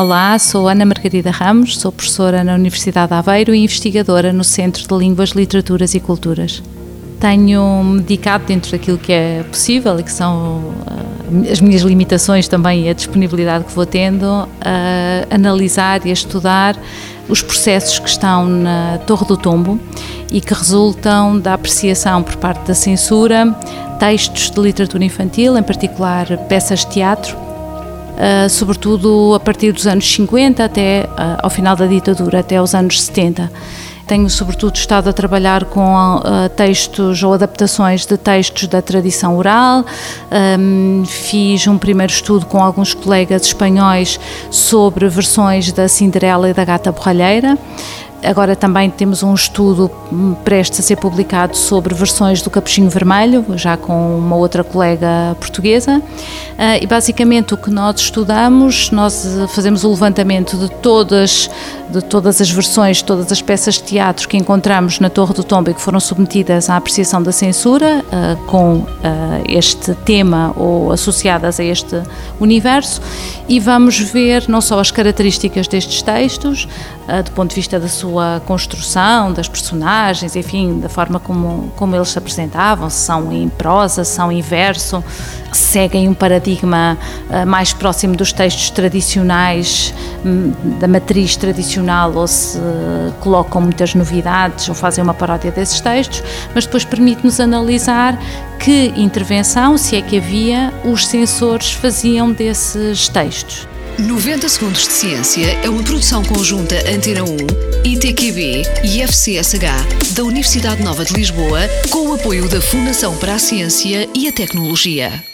Olá, sou Ana Margarida Ramos, sou professora na Universidade de Aveiro e investigadora no Centro de Línguas, Literaturas e Culturas. Tenho-me dedicado, dentro daquilo que é possível e que são as minhas limitações também e a disponibilidade que vou tendo, a analisar e a estudar os processos que estão na Torre do Tombo e que resultam da apreciação por parte da censura, textos de literatura infantil, em particular peças de teatro, sobretudo a partir dos anos 50 até ao final da ditadura, até aos anos 70. Tenho sobretudo estado a trabalhar com textos ou adaptações de textos da tradição oral. Fiz um primeiro estudo com alguns colegas espanhóis sobre versões da Cinderela e da Gata Borralheira. Agora também temos um estudo prestes a ser publicado sobre versões do Capuchinho Vermelho, já com uma outra colega portuguesa. E basicamente o que nós estudamos, nós fazemos o levantamento de todas as versões, todas as peças de teatro que encontramos na Torre do Tombo e que foram submetidas à apreciação da censura, com este tema ou associadas a este universo, e vamos ver não só as características destes textos, do ponto de vista da sua construção, das personagens, enfim, da forma como eles se apresentavam, se são em prosa, se são em verso, se seguem um paradigma mais próximo dos textos tradicionais, da matriz tradicional, ou se colocam muitas novidades ou fazem uma paródia desses textos, mas depois permite-nos analisar que intervenção, se é que havia, os censores faziam desses textos. 90 Segundos de Ciência é uma produção conjunta Antena 1, ITQB e FCSH da Universidade Nova de Lisboa, com o apoio da Fundação para a Ciência e a Tecnologia.